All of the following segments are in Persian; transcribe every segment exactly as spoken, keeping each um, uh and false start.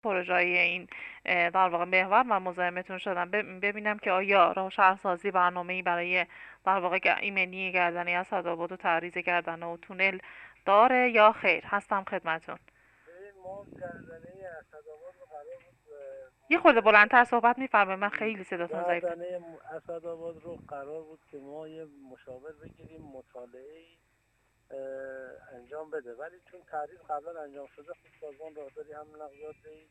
پروژه‌ای این اه، در واقع محور من مزاحمتون شدم بب- ببینم که آیا راه شهرسازی برنامه‌ای برای در واقع گ- ایمنی گردنی اسدآباد و تعریض گردنه و تونل داره یا خیر. هستم خدمتون. ببین ما گردنه اسدآباد رو قرار بود یه خورده بلندتر صحبت می‌فرمایید، من خیلی صداتون ضعیفه. گردنه اسدآباد رو قرار بود که ما یه مشاور بگیریم مطالعه انجام بده، ولی چون تعریض قبلا انجام شده خود سازمان راهداری هم نقضاتی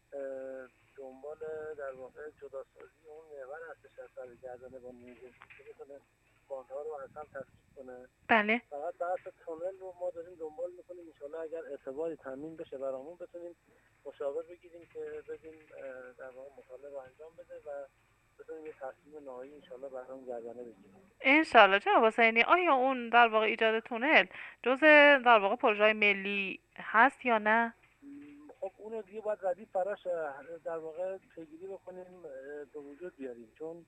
دنبال در واقع جداسازی اون محور هستش از سر گردنه با نیروی که بتونه باندها رو اصلا تفکیک کنه. بله. فقط بحث تونل رو ما داریم دنبال میکنیم، انشالله اگر اعتباری تامین بشه برامون بتونیم مشاور بگیریم که بدیم در واقع مطالعه رو انجام بده و بتونیم یه تصمیم نهایی انشالله برام گردنه بگیریم. انشالله. جناب حسینی، آیا اون در واقع ایجاد تونل جزء در واقع پروژه ملی هست یا نه؟ خب اون دیگه باید ردیف براش در واقع پیگیری بکنیم به وجود بیاریم، چون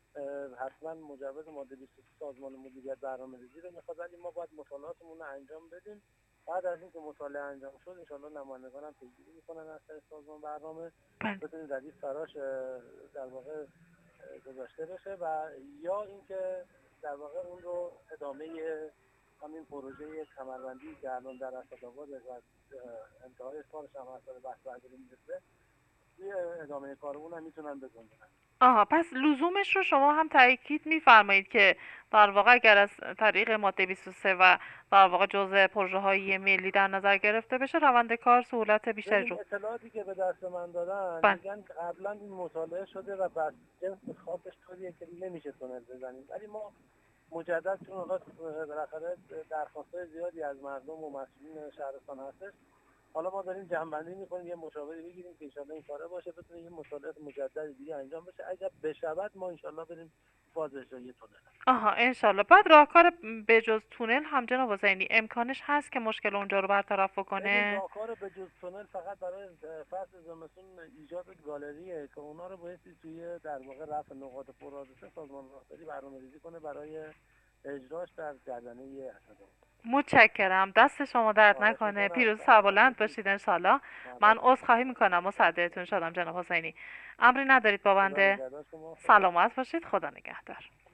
حتما مجوز ماده بیست و سه سازمان مدیریت برنامه‌ریزی رو میخواد، ولی ما باید مطالعاتمون رو انجام بدیم. بعد از اینکه مطالعه انجام شد انشالله نمایندگان هم پیگیری میکنن از طریق سازمان برنامه بله. بتونیم ردیف براش در واقع گذاشته بشه و یا اینکه در واقع اون رو ادامه همین پروژه کمربندی که الان در اسدآباد و انتهای کارش هم اصلا بحث برداری میرسه توی ادامه کار اون هم میتونن بگنجونن. آها، پس لزومش رو شما هم تأکید می‌فرمایید که در واقع اگر از طریق ماده بیست و سه و در واقع جزء پروژه‌های ملی در نظر گرفته بشه روند کار سهولت بیشتری ببین رو. اطلاعاتی که به دست من دادن بله. میگن که قبلا این مطالعه شده و بس جنس خاصش طوریه که نمیشه تونل بزنیم، ولی ما مجدد چون اونا بالاخره درخواستای زیادی از مردم و مسئولین شهرستان هستش، حالا ما داریم جمع‌بندی می‌کنیم یه مشاوری بگیریم که انشالله این کاره باشه بتونه یه مطالعات مجدد دیگه انجام بشه. اگر بشود ما انشالله بریم فاز اجرایی تونل. آها، انشالله. بعد راهکار به جز تونل هم جناب حسینی امکانش هست که مشکل اونجا رو برطرف ببین بکنه؟ راهکار به جز تونل فقط برای فصل زمستون ایجاد گالریه که اونا رو بایستی توی در واقع رفع نقاط پرحادثه سازمان راهداری برنامه‌ریزی کنه برای اجراش در گردنه اسدآباد. متشکرم. دست شما درد خواهش نکنه. میکنم، پیروز زحمت سربلند بکشید. باشید انشالله. من زحمت عذرخواهی بکشید. میکنم مصدقتون شدم جناب حسینی. امری ندارید با خدا بنده. نگهدار شما. خدا سلامت باشید. خدا نگهدار.